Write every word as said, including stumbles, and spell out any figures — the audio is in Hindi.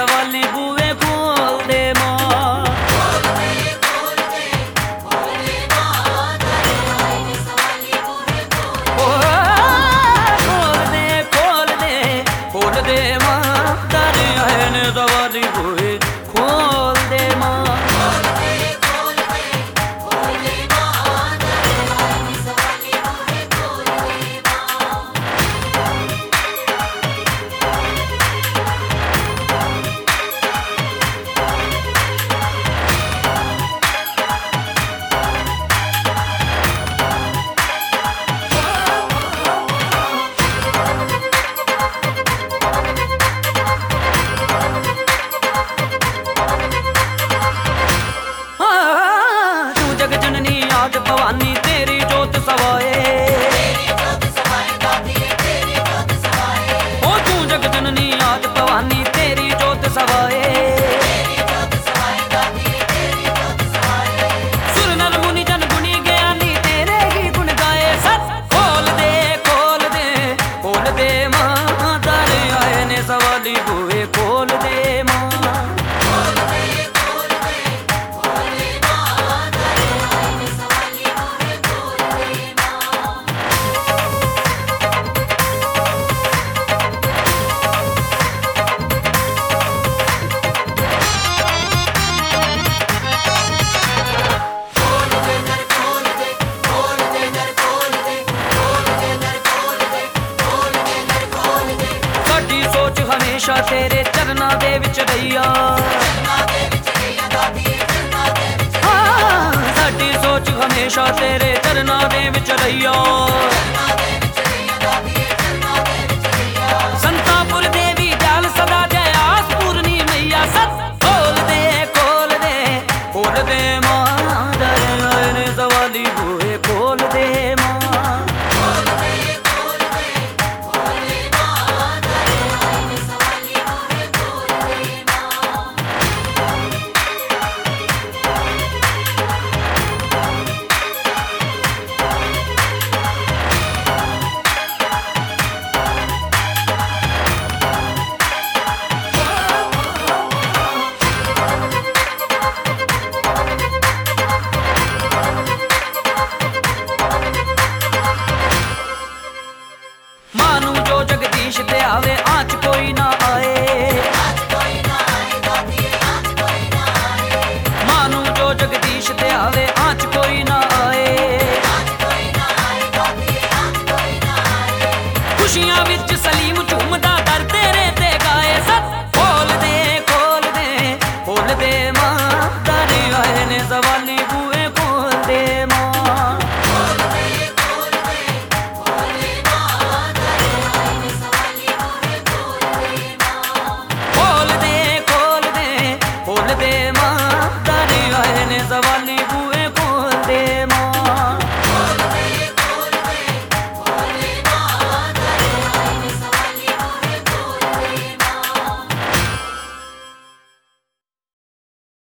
सवाली बूए खोल दे मां। खोल दे खोल दे खोल दे मां, तारे आए ने सवाली बूए खोल दे मां। आज भवानी तेरी जोत सवाए, ओ तू जग जननी आज भवानी तेरी जोत सवाए। सुर नर मुनि जन गुनी ज्ञानी तेरे ही गुण गाए। सत खोल दे खोल दे खोल दे मां, तारे आए ने सवाली बूए खोल दे मां। हमेशा तेरे चरना दे विच रहिया, साडी सोच हमेशा तेरे चरना दे विच रहिया।